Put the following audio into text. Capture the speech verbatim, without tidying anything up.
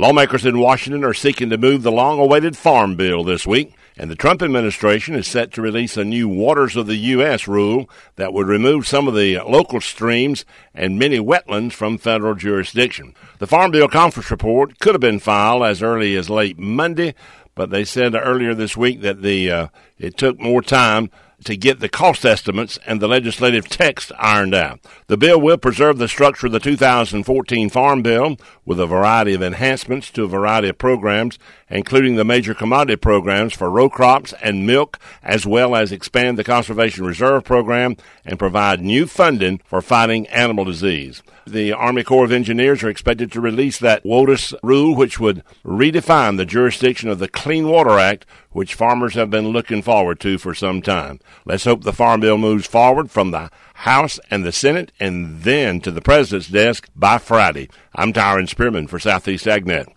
Lawmakers in Washington are seeking to move the long-awaited Farm Bill this week, and the Trump administration is set to release a new Waters of the U S rule that would remove some of the local streams and many wetlands from federal jurisdiction. The Farm Bill conference report could have been filed as early as late Monday, but they said earlier this week that the uh, it took more time to get the cost estimates and the legislative text ironed out. The bill will preserve the structure of the two thousand fourteen Farm Bill with a variety of enhancements to a variety of programs, including the major commodity programs for row crops and milk, as well as expand the Conservation Reserve Program and provide new funding for fighting animal disease. The Army Corps of Engineers are expected to release that WOTUS rule, which would redefine the jurisdiction of the Clean Water Act, which farmers have been looking forward to for some time. Let's hope the Farm Bill moves forward from the House and the Senate and then to the President's desk by Friday. I'm Tyron Spearman for Southeast AgNet.